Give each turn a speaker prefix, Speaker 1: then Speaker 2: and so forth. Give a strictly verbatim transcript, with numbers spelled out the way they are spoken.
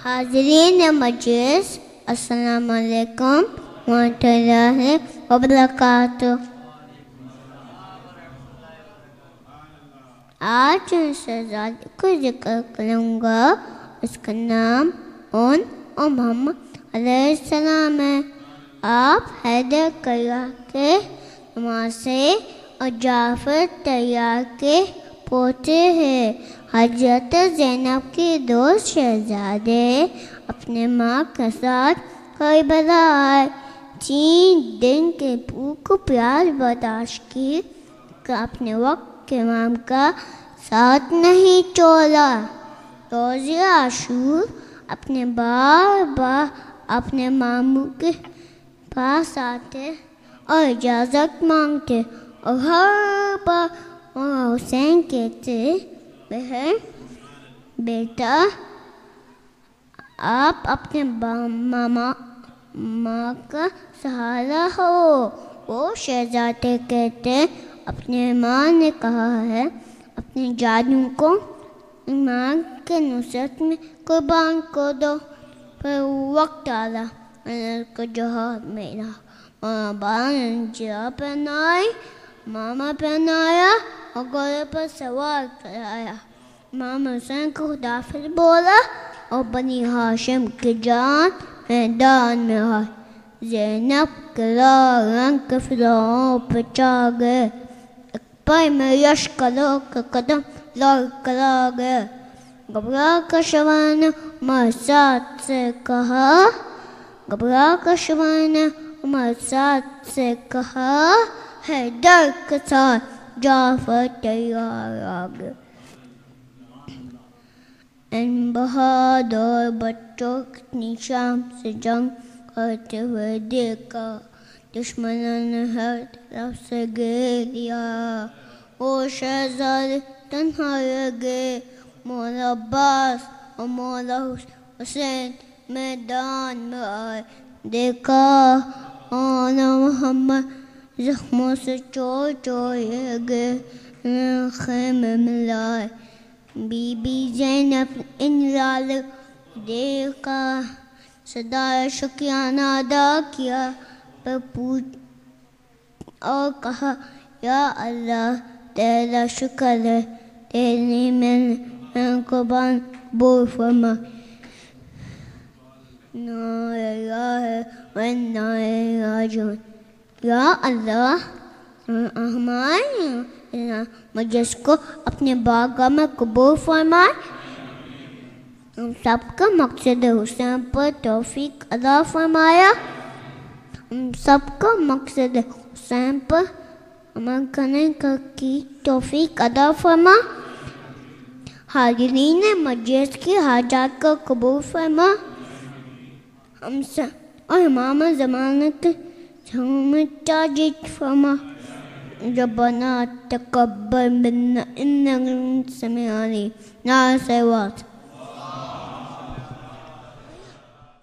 Speaker 1: حاضرین مجلس، السلام علیکم ورحمۃ اللہ وبرکاتہ۔ آج جن شہزادے کو ذکر کروں گا اس کا نام اون اور محمد علیہ السلام ہے۔ آپ حیدر کیاں کے نواسے اور جعفر طیار کے پوتے ہیں۔ حضرت زینب کے دو شہزادے اپنے ماں کے ساتھ کربلا آئے۔ تین دن کے بھوک پیاس برداشت کی کہ اپنے وقت کے امام کا ساتھ نہیں چھوڑا۔ روز عاشور اپنے بار بار اپنے ماموں کے پاس آتے اور اجازت مانگتے اور ہر بار حسین کہتے، بہن بیٹا آپ اپنے ماما ماں کا سہارا ہو۔ وہ شہزادے کہتے، اپنے ماں نے کہا ہے اپنے جانوں کو ایمان کے نصرت میں قربان کر دو۔ پھر وقت آیا کا جوہر میرا ماں نے جرا پہنائی، ماما پہنایا اور گھوڑے پر سوار کرایا۔ امام حسین کو خداحافظ بولا اور بنی ہاشم کی جان میدان میں آئی۔ زینب کے لال رنگ کے فضاؤں پہ چا گئے، ایک پل میں یش کرو کے قدم لڑ کر آ گئے۔ گھبرا کر شوہر نے عمر سعد سے کہا گھبرا کر شوہر نے عمر سعد سے کہا حیدر کے ساتھ جعفر تیار آ گئے۔ ان بہادر بچوں کتنی شام سے جنگ کرتے ہوئے دیکھا، دشمنوں نے ہر طرف سے گھیر لیا۔ وہ شہزادے تنہا رہ گئے، مولا عباس اور مولا حسین میدان میں آئے۔ دیکھا مولا محمد زخموں سے چور چور رہ گئے، خیمے میں لائے۔ بی بی زینب ان لالوں دیکھا، صدائے شکریانہ ادا کیا، پھر پوچھ اور کہا یا اللہ تیرا شکر ہے، تیری میں نے قربان قبول فرما۔ انا للہ و انا الیہ راجعون۔ یا اللہ ہمارے مجلس کو اپنے بارگاہ میں قبول فرمائے۔ ہم سب کا مقصد حسین پر توفیق عطا فرمایا۔ ہم سب کا مقصد حسین پر عمل کرنے کی توفیق عطا فرما۔ حاضرین مجلس کی حاجات کو قبول فرما۔ ہم سب اور امام زمانہ کے میں تاجد فرما۔ ربنا تقبل منا انک انت السمیع العلیم۔ نعرہ صلوات۔